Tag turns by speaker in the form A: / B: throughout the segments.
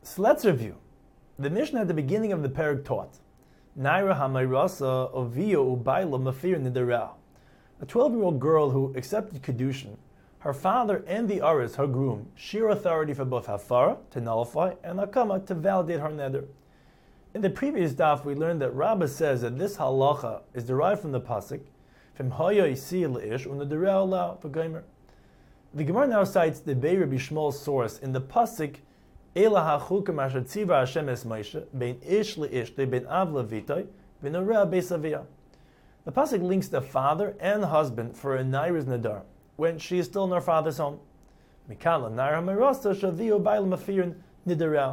A: So let's review. The Mishnah at the beginning of the parak taught, Naira hamayrasa oviyo ubayla mafir nidara. A 12-year-old girl who accepted Kedushin, her father and the Aris, her groom, share authority for both Hafara, to nullify, and Hakama, to validate her neder. In the previous daf, we learned that Rabbah says that this halacha is derived from the pasuk, from Haya isi leish unadirah la v'gaimer. The Gemara now cites the Bei Rabbi Shmuel's source in the pasuk, Ela ha'chukim asher tziva Hashem es Moshe, bein ish leish, bein av levitoi, bein oreh beis aviyah. The pasuk links the father and husband for a naira's nadar when she is still in her father's home. Mikala naira merasta shaviu ba'il mafirin nidarah.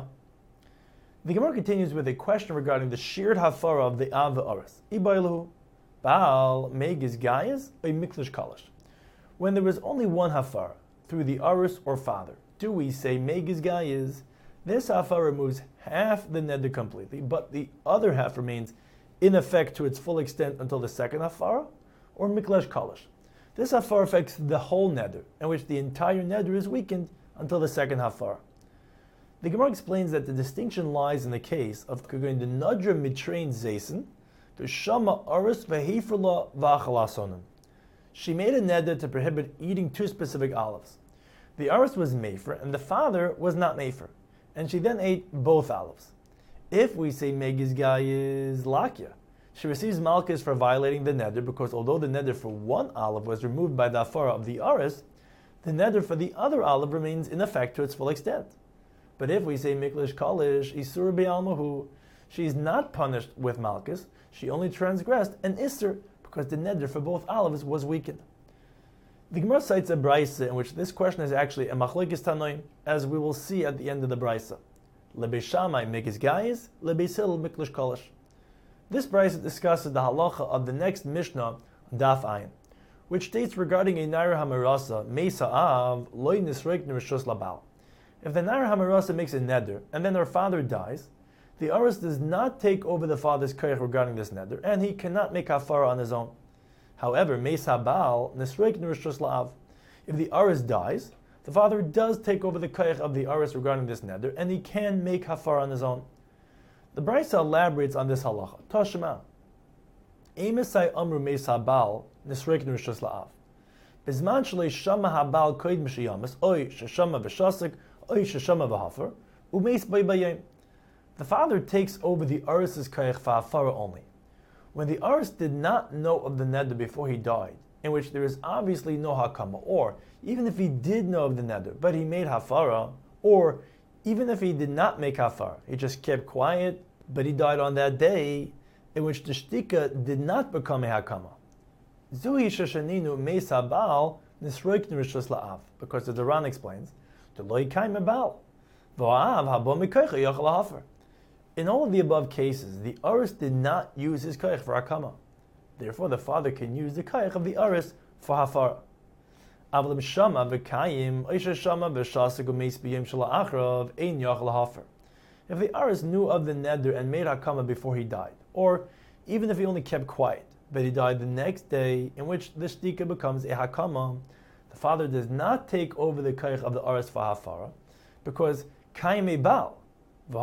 A: The Gemara continues with a question regarding the shared hafara of the av v'aras. Ibailahu baal megiz gayas or miklish kalash. When there is only one hafara through the aris or father, do we say megiz gayas? This hafara removes half the neder completely, but the other half remains in effect to its full extent until the second hafara, or miklesh kalash. This hafara affects the whole neder, in which the entire neder is weakened until the second hafara. The Gemara explains that the distinction lies in the case of going to nadra mitrain zaysen, to shama aris v'hifrla v'achalasonim. She made a neder to prohibit eating two specific olives. The aris was mefer, and the father was not mefer, and she then ate both olives. If we say megiz gayis lakya, she receives malchus for violating the neder, because although the neder for one olive was removed by the afara of the aris, the neder for the other olive remains in effect to its full extent. But if we say miklish kalish isur be'almahu, she is not punished with malchus, she only transgressed an isur because the neder for both olives was weakened. The Gemara cites a brisa in which this question is actually a machlokes tanoim, as we will see at the end of the brisa. Lebeis Shammai megiz gayis, lebeis Hillel miklish kalish. This brisa discusses the halacha of the next Mishnah on Daf Ayin, which states regarding a naira hamarasa meisa av loy nisreik nirshus labal. If the naira hamarasa makes a neder and then her father dies, the aris does not take over the father's koyach regarding this neder, and he cannot make hafara on his own. However, meisa baal nisreik nirshus la'av. If the aris dies, the father does take over the koyach of the aris regarding this neder, and he can make hafara on his own. The Brisa elaborates on this halacha. Tashma. Emisai amru meisa baal nisreik nirshus la'av. Bizman shalei shama habal koyd mishiyamis oy sheshama v'shasik oy sheshama v'hafer umeis baybayim. The father takes over the aris's koyach for hafara only. When the aris did not know of the neder before he died, in which there is obviously no hakama, or even if he did know of the neder, but he made hafara, or even if he did not make hafara, he just kept quiet, but he died on that day, in which the shtika did not become a hakama. Zuhi sheshaninu meis habal nisroik nirishus la'av, because the Duran explains, the loy kaim habal, v'a'av habo mikoicha yochel hafer. In all of the above cases, the aris did not use his koich for hakama. Therefore, the father can use the koich of the aris for hafara. Avlim shama v'kayim oisha shama v'shasig umeis b'yim shala achrav ein yochel hafer. If the aris knew of the neder and made hakama before he died, or even if he only kept quiet, but he died the next day, in which the shtika becomes a hakama, the father does not take over the koich of the aris for hafara, because kayim e bal. The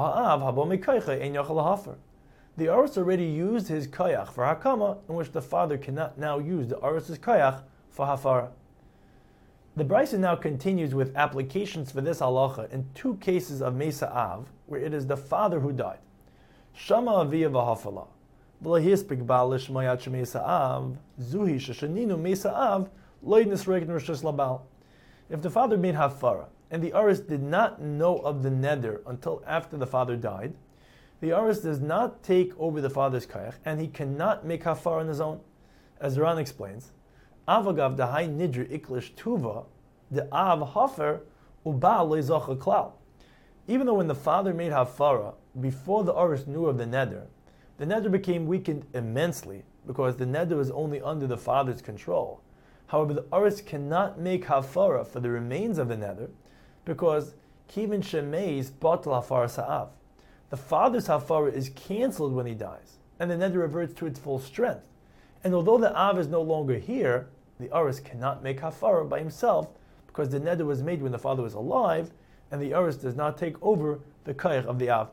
A: aris already used his koyach for hakama, in which the father cannot now use the aris's koyach for hafara. The brisa now continues with applications for this halacha in two cases of Mesa Av, where it is the father who died. Shama aviyah v'hafala, v'lahispik ba'al l'shmayat Mesa Av, zuhi sheshaninu Mesa Av, loy nisrek nirshus labal. If the father made hafara, and the aris did not know of the neder until after the father died, the aris does not take over the father's koyach, and he cannot make hafara on his own. As Ran explains, Avagav dahai nidri iklish tuva, the av hafer ubal lezocha klal. Even though when the father made hafara before the aris knew of the neder became weakened immensely because the neder was only under the father's control. However, the aris cannot make hafara for the remains of the neder because kivin shemeis batal hafara sa'av. The father's hafara is cancelled when he dies, and the neder reverts to its full strength. And although the av is no longer here, the aris cannot make hafara by himself because the neder was made when the father was alive, and the Aris does not take over the koich of the Av.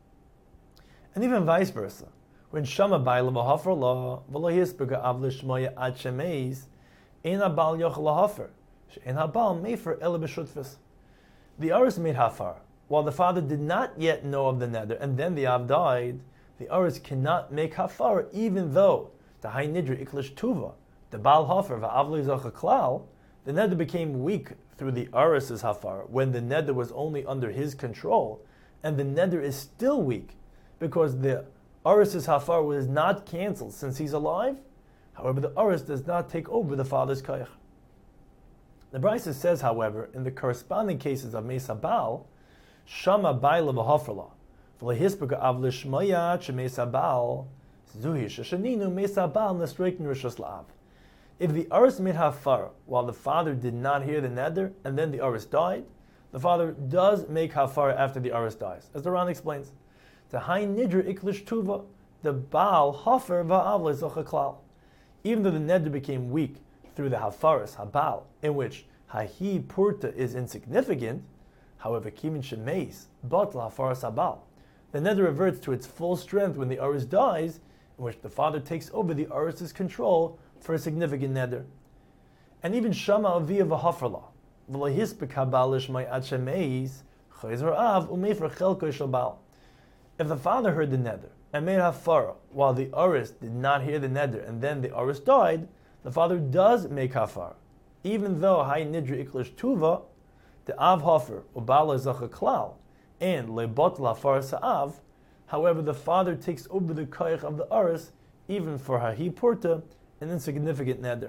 A: And even vice versa. When Shama Baila v'Hafer La v'lo Hispega Av l'Shmoya Ad Shemeis Ein HaBal Yochel LaHafer She'ein HaBal Mefer Ele B'Shutfus. The Aris made Hafar, while the father did not yet know of the neder, and then the Av died. The Aris cannot make Hafar, even though the Hay Nidra Iklish Tuva, the Baal Hafer v'Av Lo Yizocha Klal, the neder became weak through the Aris's Hafar when the neder was only under his control, and the neder is still weak because the Aris's Hafar was not cancelled since he's alive. However, the Aris does not take over the father's koich. The Brisa says, however, in the corresponding cases of Mesa Baal, Shama Baila v'Haferla, v'lehispeka av l'shmoya shemesa Baal, zuhi sheshaninu Mesa Baal nesreikin rishos la'av. If the Aris made Hafar while the father did not hear the neder, and then the Aris died, the father does make Hafar after the Aris dies. As the Ran explains, the Hay Nidra Iklish Tuva, the Baal Hafer va'Av Lo Yizocha Klal. Even though the neder became weak through the Hafaris, Habal, in which Hahi Purta is insignificant, however, Kimin Shemeis, but Hafaris Habal, the neder reverts to its full strength when the Aris dies, in which the father takes over the Aris's control for a significant neder. And even Shama Avia v'Hafarla, v'lehispek Habal Lishmai Ad Shemeis, Chayzer Av u'mefer Chelko Shel Baal. If the father heard the neder and made Hafara while the Aris did not hear the neder, and then the Aris died, the father does make Hafar, even though Hay Nidra Iklish Tuva, the Av Hafer Ubala Zacha Klal, and Lebot Lafar Sa'av. However, the father takes over the koich of the Aris, even for Hahi Purta, an insignificant neder.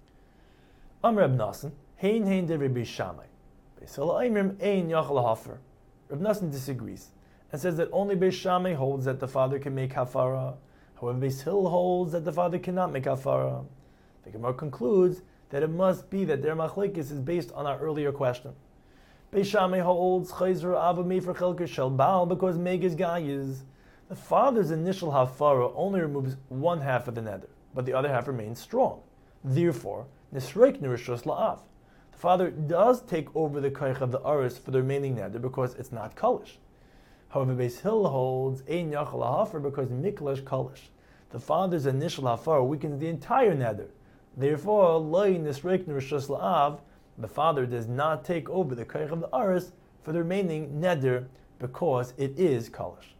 A: Reb Nosson, Hein Hein de Rabbi Shammai, Beis Hillel Oimrim Ein Yochel Hafer. Reb Nosson disagrees and says that only Beis Shammai holds that the father can make Hafara. However, Beis Hillel holds that the father cannot make Hafara. The Gemara concludes that it must be that their machlekes is based on our earlier question. Beis Shammai holds Chayzer Ava Mefer Chelka Shel Baal because Megas Gayis. The father's initial Hafara only removes one half of the neder, but the other half remains strong. Therefore, Nisreik Nirishos La'av. The father does take over the koich of the Aris for the remaining neder because it's not Kalish. However, Beis Hillel holds Ein Yachal Hafer because Miklash Kalish. The father's initial Hafar weakens the entire neder. Therefore, Loi Nisreik Nirishos La'av, the father does not take over the koich of the Aris for the remaining neder because it is Kalish.